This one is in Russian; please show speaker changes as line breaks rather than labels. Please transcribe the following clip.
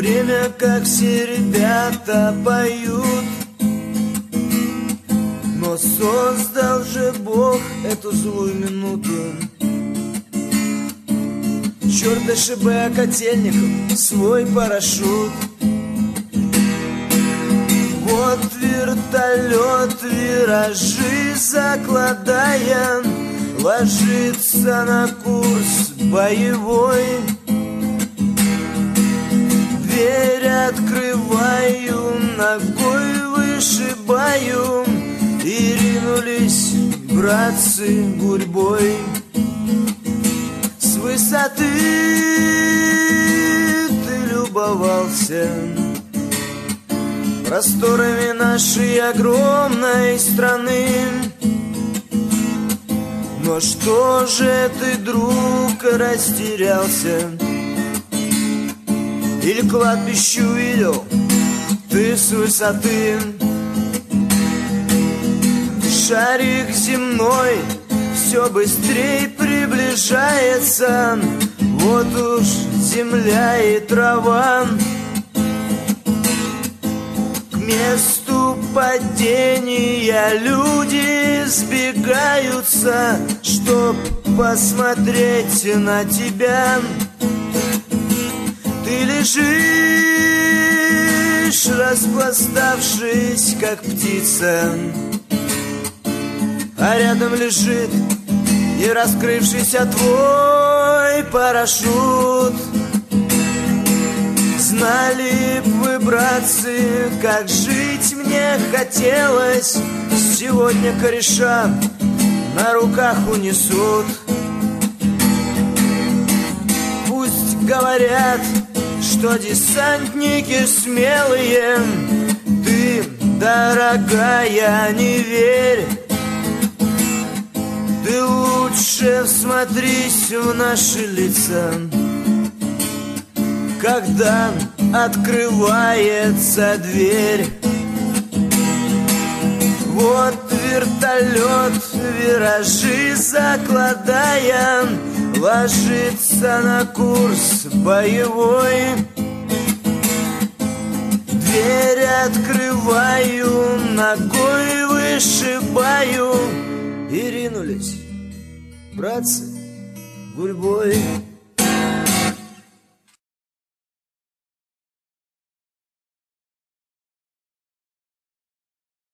время, как все ребята поют. Но создал же Бог эту злую минуту. Черт ДШБ Котельников свой парашют. Вот вертолет, виражи закладая, ложится на курс боевой. Дверь открываю, ногой вышибаю, и ринулись братцы гурьбой. С высоты ты любовался просторами нашей огромной страны. Но что же ты, друг, растерялся? Или кладбище увидел ты с высоты? Шарик земной все быстрее приближается. Вот уж земля и трава. К месту падения люди сбегаются, чтоб посмотреть на тебя. Ты лежишь, распластавшись, как птица, а рядом лежит и раскрывшийся твой парашют. Знали б вы, братцы, как жить мне хотелось. Сегодня кореша на руках унесут. Пусть говорят, что десантники смелые, ты, дорогая, не верь. Ты лучше всмотрись в наши лица, когда открывается дверь. Вот вертолет, виражи закладая, ложится на курс боевой. Дверь открываю, ногой вышибаю, и ринулись братцы гурьбой.